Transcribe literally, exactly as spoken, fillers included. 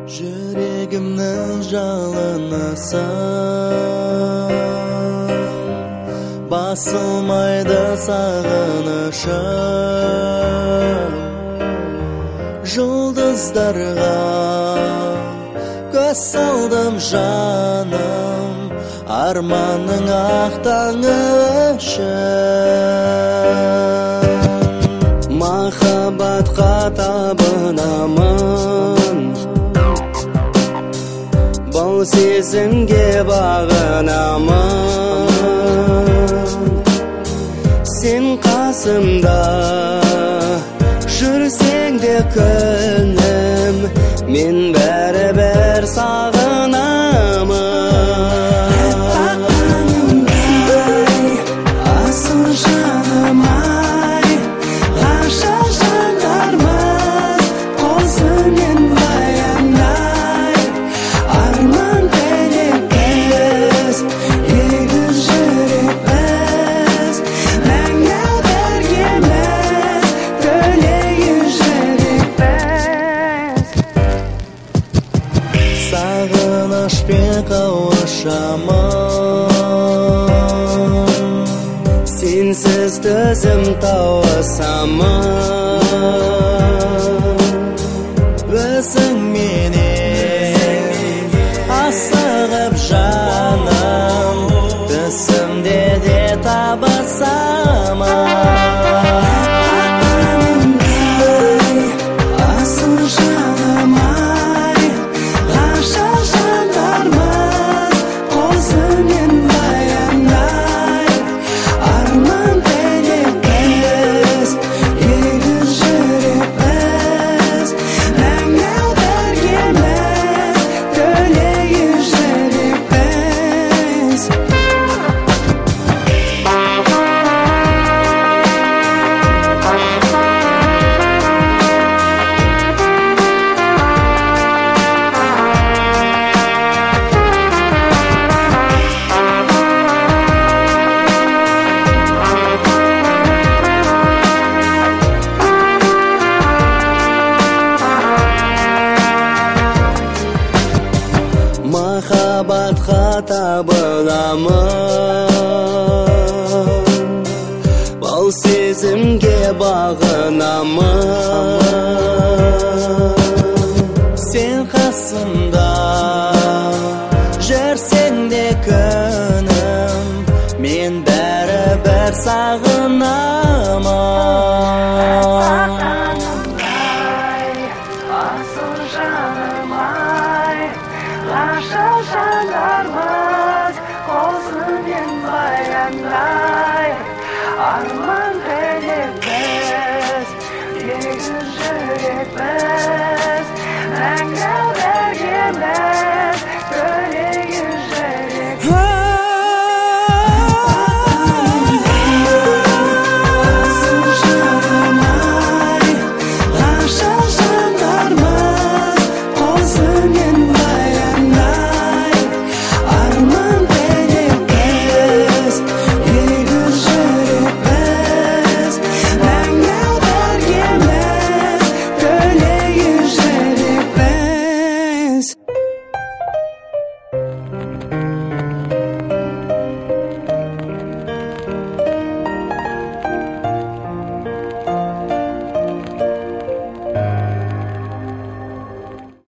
Жүрегімнің жалынысың, басылмайды сағынышым. Жұлдыздарға көз салдым жаным, арманның ақ таңы үшін. Махаббатқа табынамын, бұл сезімге бағынамын. Сен қасымда жүрсең де күнім, мен бәрібір сағынамын. Таққанымдай асыл жаным-ай, ғашық жандармыз қосымен баяндай. Арман тілекпіз, егіз жүрекпіз, мәңгі біргеміз, тілейік жүрекпіз. Сағынышпен қауышамын, сенсіз төзім тауысамын. Өзіңменен асығып жаным, түсімде де табысамын. Таққанымдай асыл жаным-ай, ғашық жандармыз қосымен баяндай. Арман тілекпіз, егіз жүрекпіз, мәңгі біргеміз, тілейік жүрекпіз. Махаббатқа табыламын, бұл сезімге бағынамын. Сен қасымда жүрсең де күнім, мен бәрібір сағынамын. Асыл жаным-ай, ғашық жандармыз қосымен баяндай. Арман тілекпіз, егіз жүрекпіз,